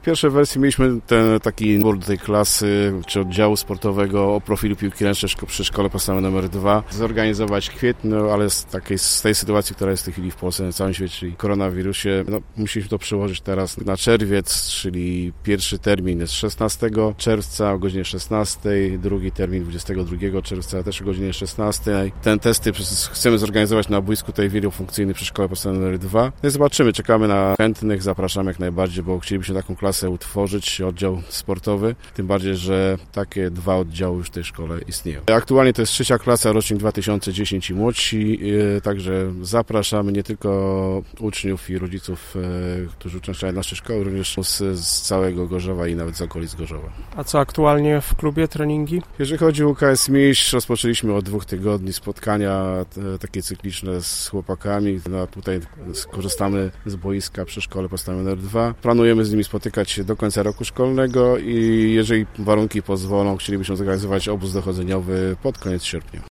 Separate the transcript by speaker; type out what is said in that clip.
Speaker 1: W pierwszej wersji mieliśmy taki nabór do tej klasy, czy oddziału sportowego o profilu piłki ręcznej przy szkole podstawowej nr 2 zorganizować w kwietniu, ale z tej sytuacji, która jest w tej chwili w Polsce, na całym świecie, czyli koronawirusie, musimy to przełożyć teraz na czerwiec, czyli pierwszy termin jest 16 czerwca o godzinie 16, drugi termin 22 czerwca też o godzinie 16. Ten testy chcemy zorganizować na boisku tej wielofunkcyjnej przy szkole podstawowej nr 2. No i zobaczymy, czekamy na chętnych, zapraszamy jak najbardziej, bo chcielibyśmy taką klasę utworzyć, oddział sportowy, tym bardziej, że takie 2 oddziały już w tej szkole istnieją. Aktualnie to jest 3. klasa, rocznik 2010 i młodsi, także zapraszamy nie tylko uczniów i rodziców, którzy uczęszczają naszej szkoły, również z całego Gorzowa i nawet z okolic Gorzowa.
Speaker 2: A co aktualnie w klubie, treningi?
Speaker 1: Jeżeli chodzi o UKS Mistrz, rozpoczęliśmy od 2 tygodni spotkania takie cykliczne z chłopakami. Tutaj skorzystamy z boiska przy szkole podstawowej nr 2. Planujemy z nimi spotykać się do końca roku szkolnego i jeżeli warunki pozwolą, chcielibyśmy zorganizować obóz dochodzeniowy pod koniec sierpnia.